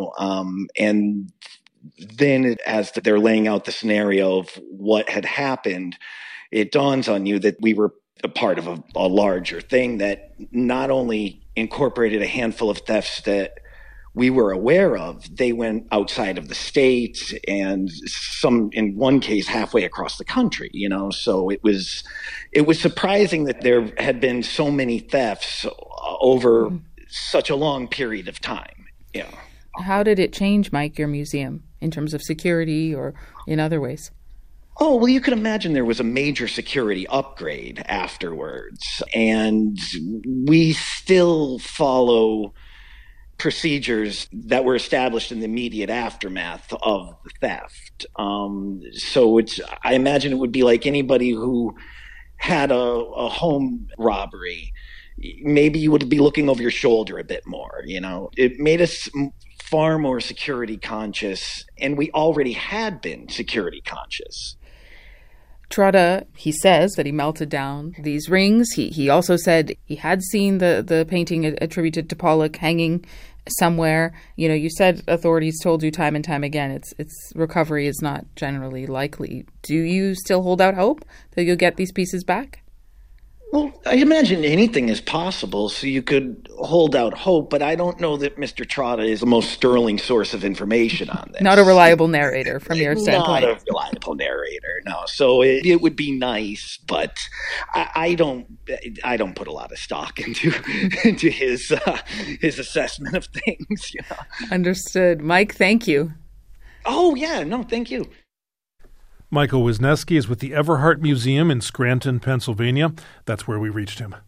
And then as they're laying out the scenario of what had happened, it dawns on you that we were a part of a larger thing that not only incorporated a handful of thefts that we were aware of, they went outside of the state and some, in one case, halfway across the country, so it was surprising that there had been so many thefts over such a long period of time. Yeah. How did it change, Mike, your museum, in terms of security or in other ways? Oh, well, you can imagine there was a major security upgrade afterwards, and we still follow procedures that were established in the immediate aftermath of the theft. So I imagine it would be like anybody who had a home robbery. Maybe you would be looking over your shoulder a bit more, It made us far more security conscious, and we already had been security conscious. Trotta, he says that he melted down these rings. He also said he had seen the painting attributed to Pollock hanging somewhere. You said authorities told you time and time again its recovery is not generally likely. Do you still hold out hope that you'll get these pieces back? Well, I imagine anything is possible, so you could hold out hope, but I don't know that Mr. Trotta is the most sterling source of information on this. Not a reliable narrator from your standpoint. Not a reliable narrator, no. So it would be nice, but I don't put a lot of stock into his assessment of things. Understood. Mike, thank you. Oh, yeah, no, thank you. Michael Wisniewski is with the Everhart Museum in Scranton, Pennsylvania. That's where we reached him.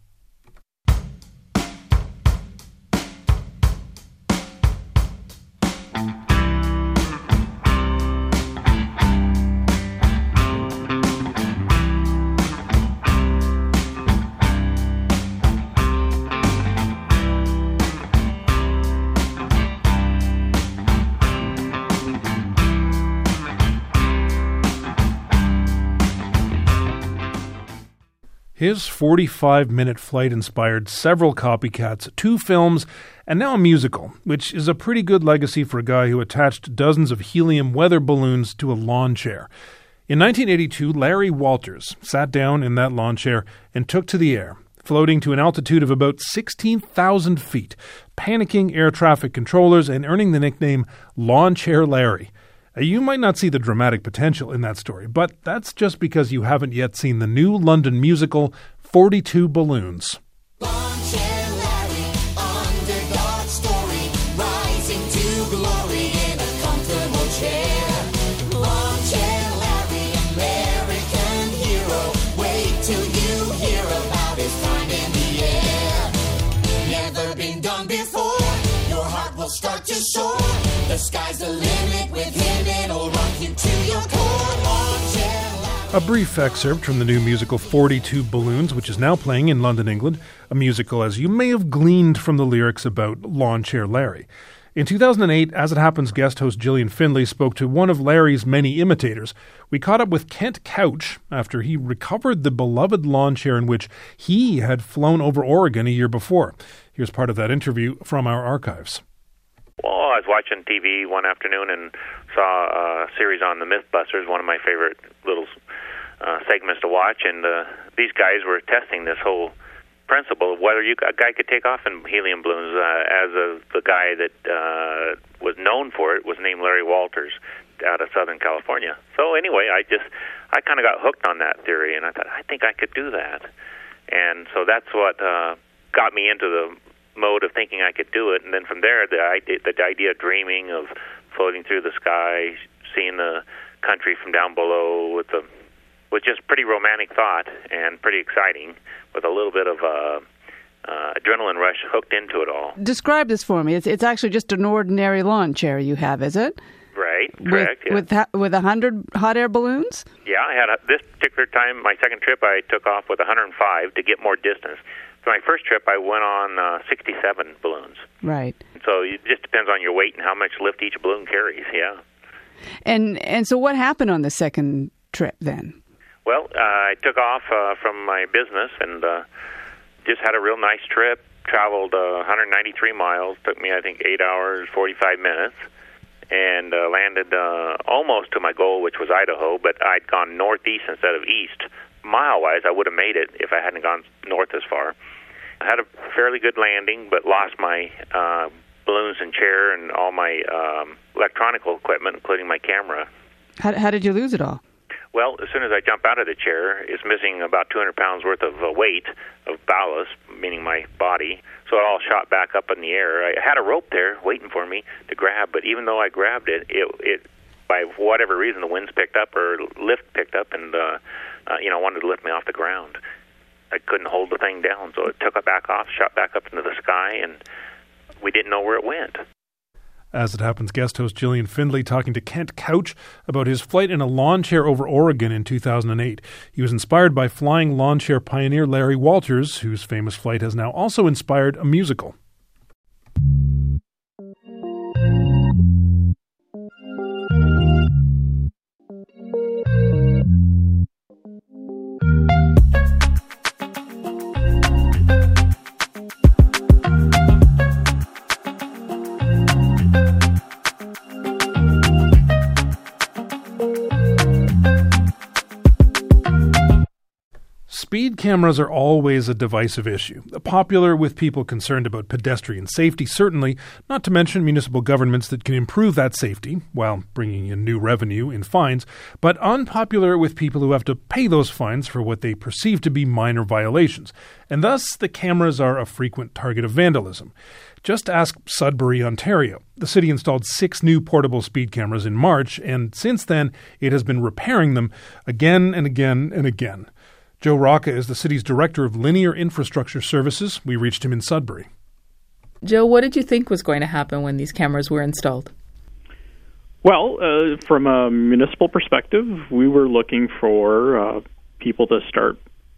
His 45-minute flight inspired several copycats, 2 films, and now a musical, which is a pretty good legacy for a guy who attached dozens of helium weather balloons to a lawn chair. In 1982, Larry Walters sat down in that lawn chair and took to the air, floating to an altitude of about 16,000 feet, panicking air traffic controllers and earning the nickname Lawn Chair Larry. You might not see the dramatic potential in that story, but that's just because you haven't yet seen the new London musical, 42 Balloons. Start to soar. The sky's the limit with him. It'll rock you to your core. A brief excerpt from the new musical 42 Balloons, which is now playing in London, England. A musical, as you may have gleaned from the lyrics, about Lawn Chair Larry. In 2008, As It Happens guest host Gillian Findlay spoke to one of Larry's many imitators. We caught up with Kent Couch after he recovered the beloved lawn chair in which he had flown over Oregon a year before. Here's part of that interview from our archives. Well, I was watching TV one afternoon and saw a series on the Mythbusters, one of my favorite little segments to watch, and these guys were testing this whole principle of whether a guy could take off in helium balloons. The guy that was known for it was named Larry Walters out of Southern California. So anyway, I kind of got hooked on that theory, and I thought, I think I could do that. And so that's what got me into the mode of thinking I could do it. And then from there, the idea of dreaming, of floating through the sky, seeing the country from down below was just pretty romantic thought and pretty exciting, with a little bit of adrenaline rush hooked into it all. Describe this for me. It's actually just an ordinary lawn chair you have, is it? Right, correct. With 100 hot air balloons? Yeah, I had this particular time, my second trip, I took off with 105 to get more distance. For my first trip, I went on 67 balloons. Right. So it just depends on your weight and how much lift each balloon carries, yeah. And so what happened on the second trip then? Well, I took off from my business and just had a real nice trip, traveled 193 miles, took me, I think, 8 hours, 45 minutes, and landed almost to my goal, which was Idaho, but I'd gone northeast instead of east. Mile-wise, I would have made it if I hadn't gone north as far. I had a fairly good landing, but lost my balloons and chair and all my electronic equipment, including my camera. How did you lose it all? Well, as soon as I jump out of the chair, it's missing about 200 pounds worth of weight of ballast, meaning my body. So it all shot back up in the air. I had a rope there waiting for me to grab, but even though I grabbed it, it by whatever reason, the winds picked up or lift picked up and, wanted to lift me off the ground. I couldn't hold the thing down, so it took it back off, shot back up into the sky, and we didn't know where it went. As It Happens guest host Gillian Findlay talking to Kent Couch about his flight in a lawn chair over Oregon in 2008. He was inspired by flying lawn chair pioneer Larry Walters, whose famous flight has now also inspired a musical. Speed cameras are always a divisive issue, popular with people concerned about pedestrian safety, certainly, not to mention municipal governments that can improve that safety while bringing in new revenue in fines, but unpopular with people who have to pay those fines for what they perceive to be minor violations, and thus the cameras are a frequent target of vandalism. Just ask Sudbury, Ontario. The city installed 6 new portable speed cameras in March, and since then it has been repairing them again and again and again. Joe Rocca is the city's director of linear infrastructure services. We reached him in Sudbury. Joe, what did you think was going to happen when these cameras were installed? Well, from a municipal perspective, we were looking for people to start,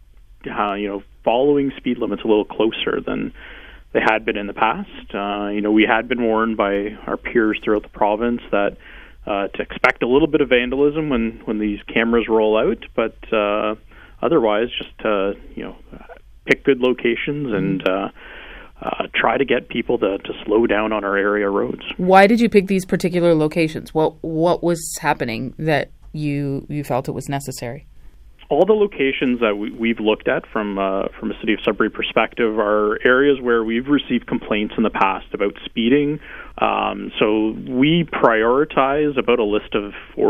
following speed limits a little closer than they had been in the past. We had been warned by our peers throughout the province that to expect a little bit of vandalism when these cameras roll out, but otherwise, just pick good locations and try to get people to slow down on our area roads. Why did you pick these particular locations? What was happening that you felt it was necessary? All the locations that we've looked at from a City of Sudbury perspective are areas where we've received complaints in the past about speeding. So we prioritize about a list of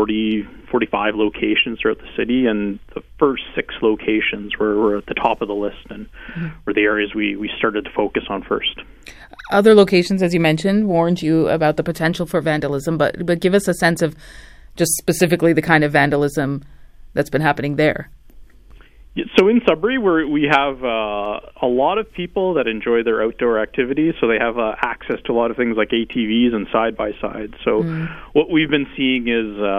45 locations throughout the city, and the first 6 locations were at the top of the list and were the areas we started to focus on first. Other locations, as you mentioned, warned you about the potential for vandalism, but give us a sense of just specifically the kind of vandalism that's been happening there. So in Sudbury, we have a lot of people that enjoy their outdoor activities, so they have access to a lot of things like ATVs and side-by-sides. So what we've been seeing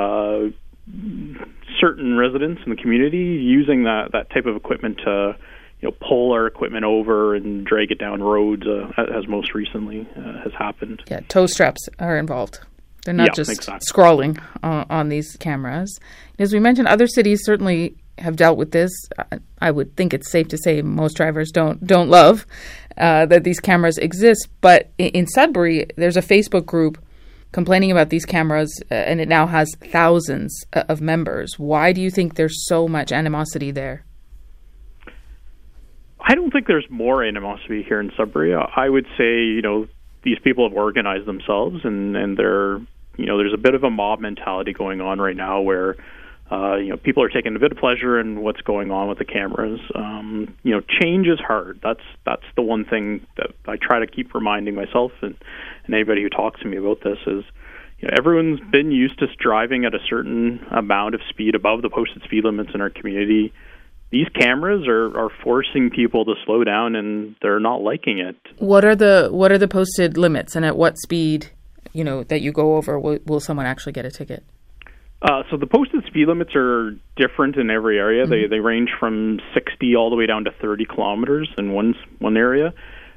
is certain residents in the community using that type of equipment to pull our equipment over and drag it down roads, as most recently has happened. Yeah, tow straps are involved. They're not just scrolling on these cameras. As we mentioned, other cities certainly have dealt with this. I would think it's safe to say most drivers don't love that these cameras exist. But in Sudbury, there's a Facebook group complaining about these cameras, and it now has thousands of members. Why do you think there's so much animosity there? I don't think there's more animosity here in Sudbury. I would say, these people have organized themselves, and they're, there's a bit of a mob mentality going on right now where, people are taking a bit of pleasure in what's going on with the cameras. Change is hard. That's the one thing that I try to keep reminding myself and anybody who talks to me about this is, everyone's been used to driving at a certain amount of speed above the posted speed limits in our community. These cameras are forcing people to slow down, and they're not liking it. What are the posted limits, and at what speed, that you go over, will someone actually get a ticket? So the posted speed limits are different in every area. Mm-hmm. They range from 60 all the way down to 30 kilometers in one area.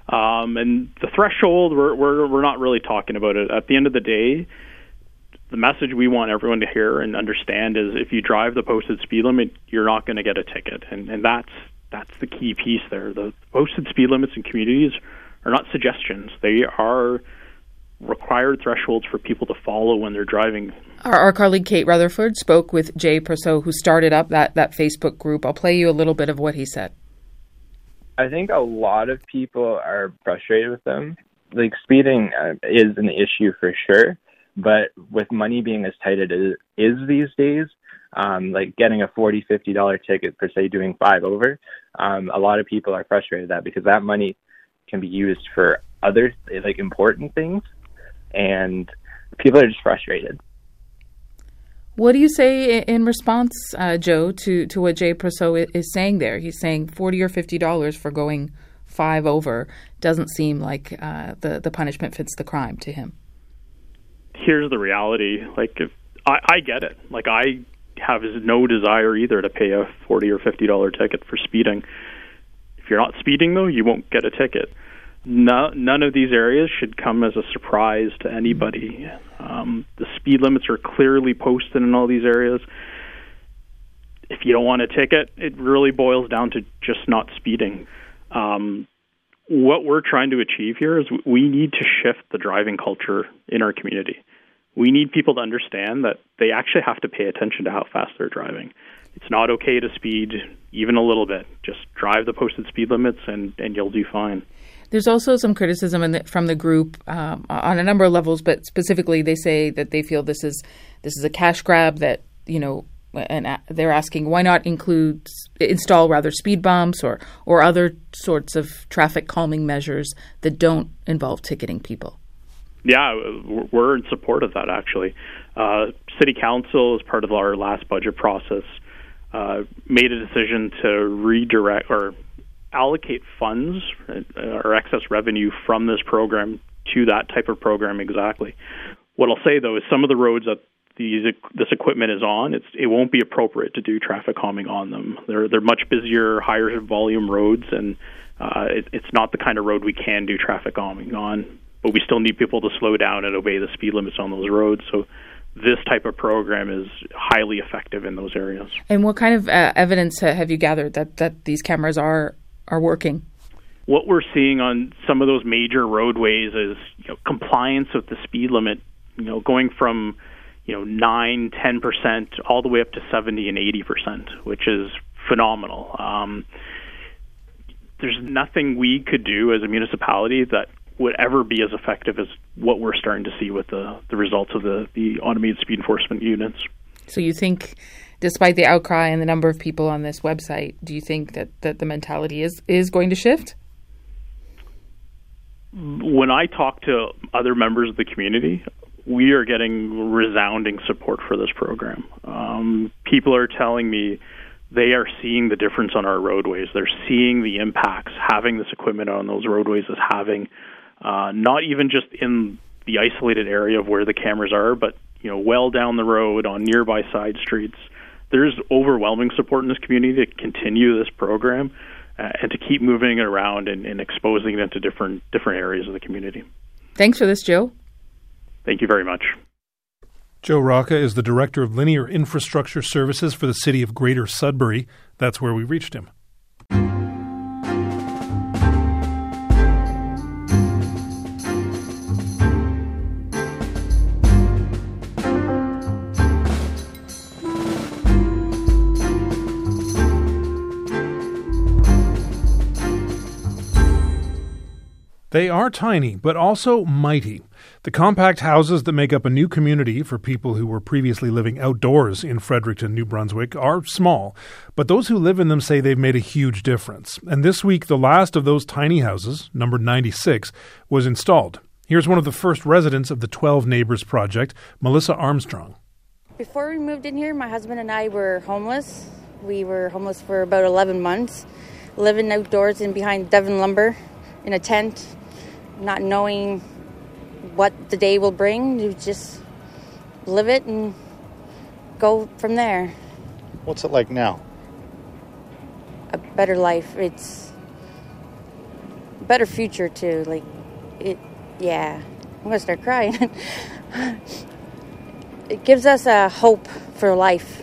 And the threshold, we're not really talking about it. At the end of the day, the message we want everyone to hear and understand is if you drive the posted speed limit, you're not going to get a ticket. And that's the key piece there. The posted speed limits in communities are not suggestions. They are required thresholds for people to follow when they're driving. Our colleague Kate Rutherford spoke with Jay Perceau, who started up that Facebook group. I'll play you a little bit of what he said. I think a lot of people are frustrated with them. Like, speeding is an issue for sure. But with money being as tight as it is these days, like getting a $40, $50 ticket for, say, doing 5 over, a lot of people are frustrated with that because that money can be used for other, like, important things, and people are just frustrated. What do you say in response, Joe, to what Jay Perceau is saying there? He's saying $40 or $50 for going 5 over doesn't seem like the punishment fits the crime to him. Here's the reality. Like, if I get it. Like, I have no desire either to pay a $40 or $50 ticket for speeding. If you're not speeding, though, you won't get a ticket. None of these areas should come as a surprise to anybody. The speed limits are clearly posted in all these areas. If you don't want a ticket, it really boils down to just not speeding. What we're trying to achieve here is we need to shift the driving culture in our community. We need people to understand that they actually have to pay attention to how fast they're driving. It's not okay to speed even a little bit. Just drive the posted speed limits and you'll do fine. There's also some criticism from the group on a number of levels, but specifically they say that they feel this is a cash grab, that, and they're asking why not install speed bumps or other sorts of traffic calming measures that don't involve ticketing people. Yeah, we're in support of that, actually. City Council, as part of our last budget process, made a decision to redirect or allocate funds or excess revenue from this program to that type of program exactly. What I'll say, though, is some of the roads that this equipment is on, it won't be appropriate to do traffic calming on them. They're much busier, higher volume roads, and it's not the kind of road we can do traffic calming on. But we still need people to slow down and obey the speed limits on those roads. So this type of program is highly effective in those areas. And what kind of evidence have you gathered that these cameras are working? What we're seeing on some of those major roadways is compliance with the speed limit, going from 9-10% all the way up to 70 and 80%, which is phenomenal. There's nothing we could do as a municipality that would ever be as effective as what we're starting to see with the results of the automated speed enforcement units. So you think, despite the outcry and the number of people on this website, do you think that the mentality is going to shift? When I talk to other members of the community, we are getting resounding support for this program. People are telling me they are seeing the difference on our roadways. They're seeing the impacts having this equipment on those roadways is having, not even just in the isolated area of where the cameras are, but well down the road on nearby side streets. There's overwhelming support in this community to continue this program, and to keep moving it around and exposing it into different areas of the community. Thanks for this, Joe. Thank you very much. Joe Rocca is the Director of Linear Infrastructure Services for the City of Greater Sudbury. That's where we reached him. They are tiny, but also mighty. The compact houses that make up a new community for people who were previously living outdoors in Fredericton, New Brunswick, are small, but those who live in them say they've made a huge difference. And this week, the last of those tiny houses, number 96, was installed. Here's one of the first residents of the 12 Neighbors project, Melissa Armstrong. Before we moved in here, my husband and I were homeless. We were homeless for about 11 months, living outdoors and behind Devon Lumber in a tent, not knowing what the day will bring. You just live it and go from there. What's it like now? A better life. It's a better future too. Like it, yeah. I'm gonna start crying. It gives us a hope for life.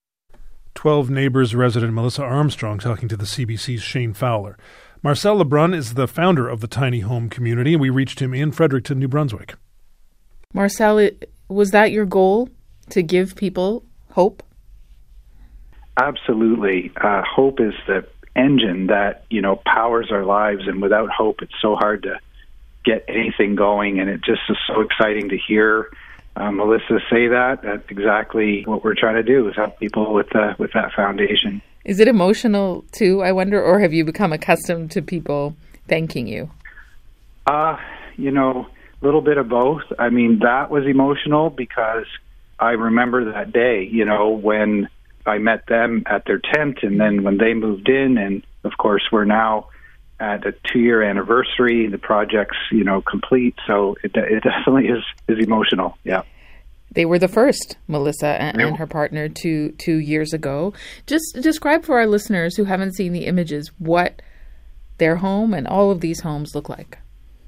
12 Neighbors resident Melissa Armstrong talking to the CBC's Shane Fowler. Marcel Lebrun is the founder of the tiny home community, and we reached him in Fredericton, New Brunswick. Marcel, was that your goal, to give people hope? Absolutely. Hope is the engine that, powers our lives, and without hope, it's so hard to get anything going, and it just is so exciting to hear Melissa say that. That's exactly what we're trying to do, is help people with that foundation. Is it emotional too, I wonder, or have you become accustomed to people thanking you? A little bit of both. I mean, that was emotional because I remember that day, when I met them at their tent, and then when they moved in, and of course we're now at a 2-year anniversary. The project's, complete, so it definitely is emotional, yeah. They were the first, Melissa and her partner, two years ago. Just describe for our listeners who haven't seen the images what their home and all of these homes look like.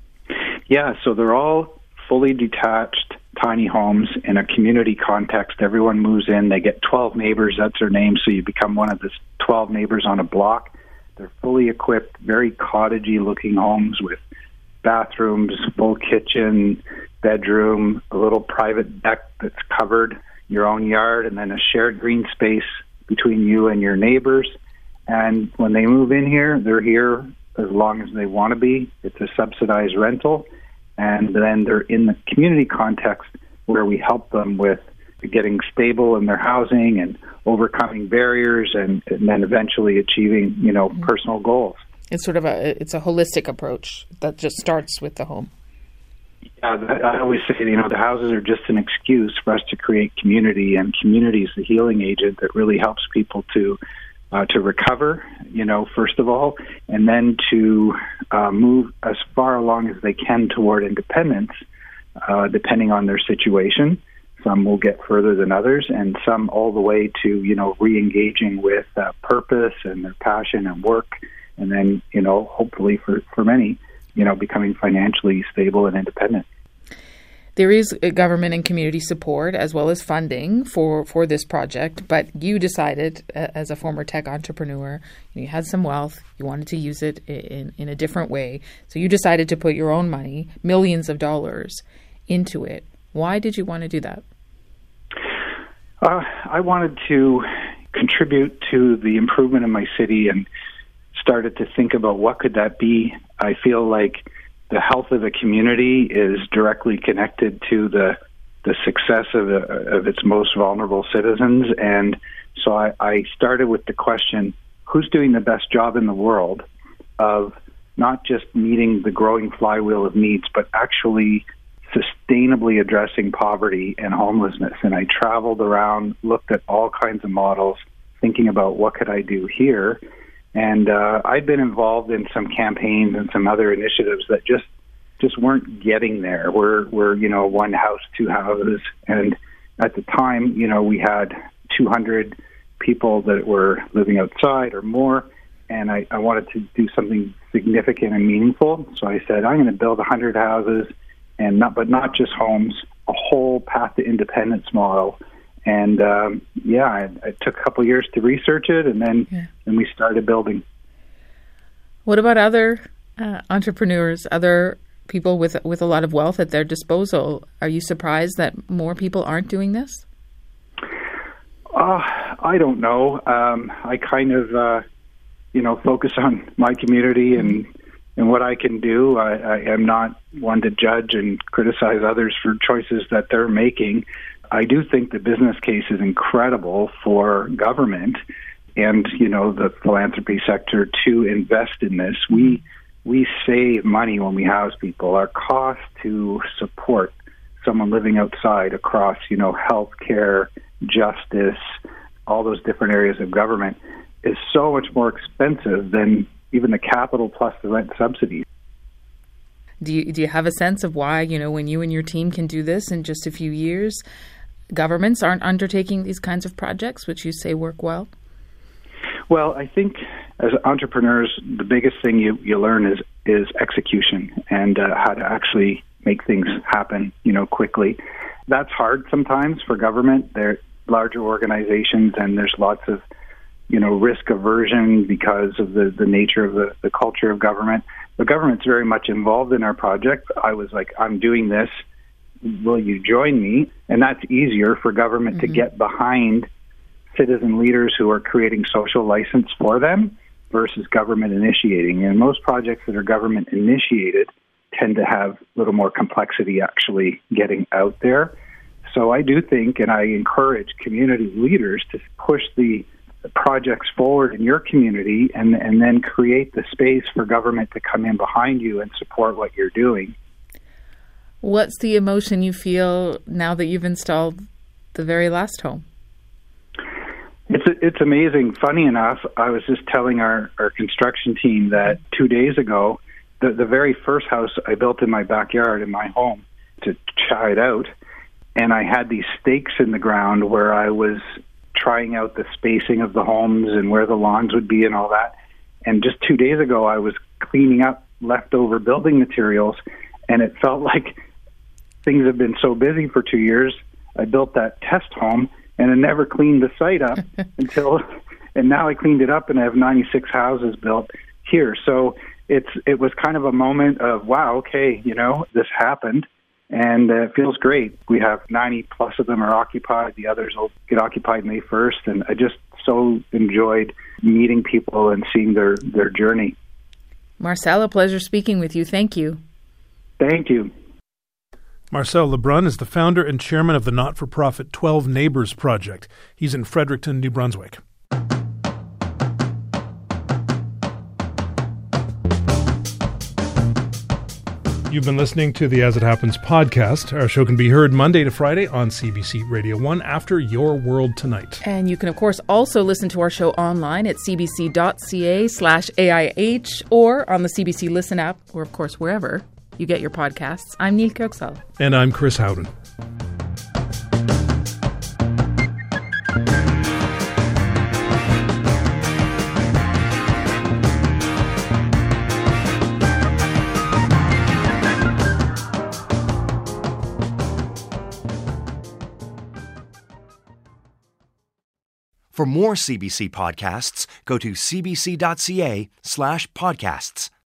Yeah, so they're all fully detached tiny homes in a community context. Everyone moves in. They get 12 neighbors. That's their name, so you become one of the 12 neighbors on a block. They're fully equipped, very cottagey-looking homes with bathrooms, full kitchen, bedroom, a little private deck that's covered, your own yard, and then a shared green space between you and your neighbors. And when they move in here, they're here as long as they want to be. It's a subsidized rental. And then they're in the community context where we help them with getting stable in their housing and overcoming barriers and then eventually achieving, personal goals. It's sort of it's a holistic approach that just starts with the home. Yeah, I always say, the houses are just an excuse for us to create community, and community is the healing agent that really helps people to recover, first of all, and then to move as far along as they can toward independence, depending on their situation. Some will get further than others, and some all the way to, re-engaging with purpose and their passion and work, and then, hopefully for many, becoming financially stable and independent. There is government and community support as well as funding for this project, but you decided, as a former tech entrepreneur, you had some wealth, you wanted to use it in a different way, so you decided to put your own money, millions of dollars, into it. Why did you want to do that? I wanted to contribute to the improvement in my city and started to think about what could that be. I feel like the health of a community is directly connected to the success of its most vulnerable citizens. And so I started with the question, who's doing the best job in the world of not just meeting the growing flywheel of needs, but actually sustainably addressing poverty and homelessness. And I traveled around, looked at all kinds of models, thinking about what could I do here. And I'd been involved in some campaigns and some other initiatives that just weren't getting there. We're one house, two houses. And at the time, we had 200 people that were living outside or more. and I wanted to do something significant and meaningful. So I said, I'm going to build 100 houses, but not just homes, a whole path to independence model. And it took a couple of years to research it, and then we started building. What about other entrepreneurs, other people with a lot of wealth at their disposal? Are you surprised that more people aren't doing this? I don't know. I kind of, focus on my community and what I can do. I am not one to judge and criticize others for choices that they're making. I do think the business case is incredible for government and, the philanthropy sector to invest in this. We save money when we house people. Our cost to support someone living outside across, healthcare, justice, all those different areas of government is so much more expensive than even the capital plus the rent subsidies. Do you have a sense of why, when you and your team can do this in just a few years, governments aren't undertaking these kinds of projects, which you say work well? Well, I think as entrepreneurs, the biggest thing you learn is execution and how to actually make things happen, quickly. That's hard sometimes for government. They're larger organizations, and there's lots of, risk aversion because of the nature of the culture of government. The government's very much involved in our project. I was like, I'm doing this. Will you join me? And that's easier for government to get behind citizen leaders who are creating social license for them versus government initiating. And most projects that are government initiated tend to have a little more complexity actually getting out there. So I do think, and I encourage community leaders to push the projects forward in your community and then create the space for government to come in behind you and support what you're doing. What's the emotion you feel now that you've installed the very last home? It's amazing. Funny enough, I was just telling our construction team that 2 days ago, the very first house I built in my backyard in my home to try it out, and I had these stakes in the ground where I was trying out the spacing of the homes and where the lawns would be and all that. And just 2 days ago, I was cleaning up leftover building materials, and it felt like things have been so busy for 2 years. I built that test home, and I never cleaned the site up and now I cleaned it up, and I have 96 houses built here. So it was kind of a moment of, wow, okay, this happened. And it feels great. We have 90 plus of them are occupied. The others will get occupied May 1st. And I just so enjoyed meeting people and seeing their journey. Marcel, a pleasure speaking with you. Thank you. Thank you. Marcel Lebrun is the founder and chairman of the not-for-profit 12 Neighbors Project. He's in Fredericton, New Brunswick. You've been listening to the As It Happens podcast. Our show can be heard Monday to Friday on CBC Radio 1 after Your World Tonight. And you can, of course, also listen to our show online at cbc.ca/AIH or on the CBC Listen app, or, of course, wherever you get your podcasts. I'm Neil Kirksall. And I'm Chris Howden. For more CBC podcasts, go to cbc.ca/podcasts.